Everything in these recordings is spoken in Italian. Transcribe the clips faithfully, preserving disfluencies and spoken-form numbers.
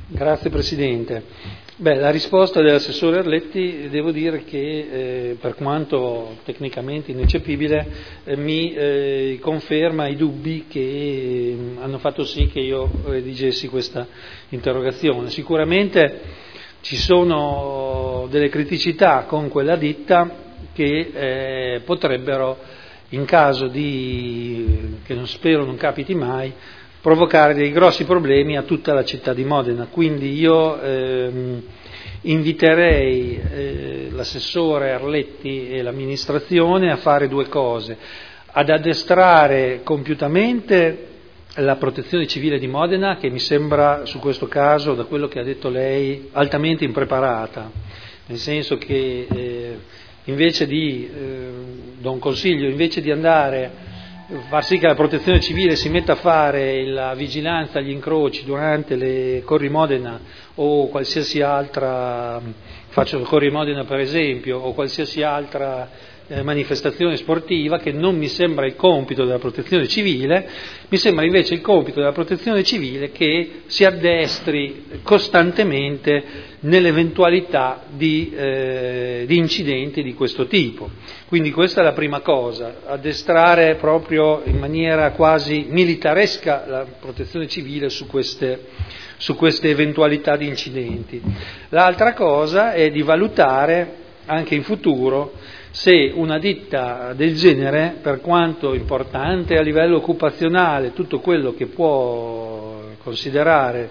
Grazie Presidente. Beh, la risposta dell'assessore Arletti devo dire che eh, per quanto tecnicamente ineccepibile eh, mi eh, conferma i dubbi che eh, hanno fatto sì che io redigessi questa interrogazione. Sicuramente ci sono delle criticità con quella ditta che eh, potrebbero, in caso di, che non spero non capiti mai, provocare dei grossi problemi a tutta la città di Modena. Quindi io ehm, inviterei eh, l'assessore Arletti e l'amministrazione a fare due cose: ad addestrare compiutamente la protezione civile di Modena, che mi sembra su questo caso, da quello che ha detto lei, altamente impreparata, nel senso che eh, invece di, eh, do un consiglio, invece di andare far sì che la protezione civile si metta a fare la vigilanza agli incroci durante le Corri Modena o qualsiasi altra, faccio il Corri Modena per esempio, o qualsiasi altra eh, manifestazione sportiva, che non mi sembra il compito della protezione civile, mi sembra invece il compito della protezione civile che si addestri costantemente nell'eventualità di, eh, di incidenti di questo tipo. Quindi questa è la prima cosa, addestrare proprio in maniera quasi militaresca la protezione civile su queste, su queste eventualità di incidenti. L'altra cosa è di valutare anche in futuro se una ditta del genere, per quanto importante a livello occupazionale, tutto quello che può considerare,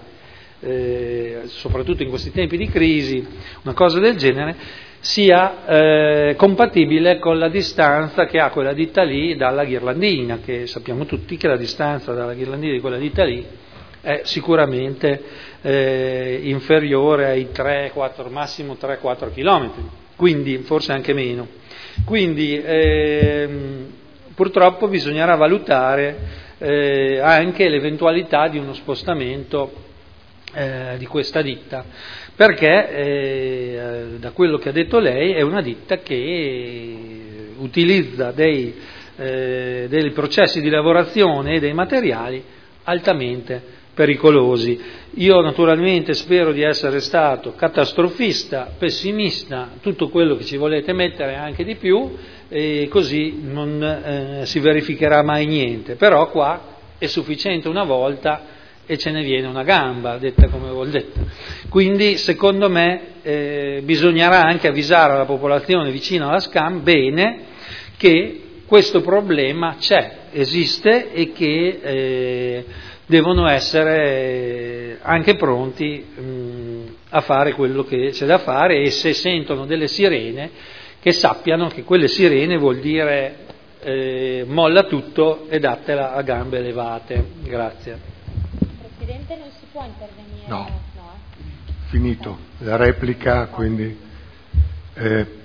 eh, soprattutto in questi tempi di crisi, una cosa del genere, sia eh, compatibile con la distanza che ha quella ditta lì dalla Ghirlandina, che sappiamo tutti che la distanza dalla Ghirlandina di quella ditta lì è sicuramente eh, inferiore ai tre quattro, massimo tre quattro chilometri, quindi forse anche meno. Quindi ehm, purtroppo bisognerà valutare eh, anche l'eventualità di uno spostamento eh, di questa ditta, perché eh, da quello che ha detto lei è una ditta che utilizza dei, eh, dei processi di lavorazione e dei materiali altamente pericolosi. Io naturalmente spero di essere stato catastrofista, pessimista, tutto quello che ci volete mettere, anche di più, e così non eh, si verificherà mai niente, però qua è sufficiente una volta e ce ne viene una gamba, detta come vuol detta. Quindi secondo me eh, bisognerà anche avvisare la popolazione vicina alla SCAM bene che questo problema c'è, esiste e che eh, devono essere anche pronti mh, a fare quello che c'è da fare, e se sentono delle sirene che sappiano che quelle sirene vuol dire eh, molla tutto e datela a gambe levate. Grazie. Presidente, non si può intervenire? No, no. finito la replica, quindi eh,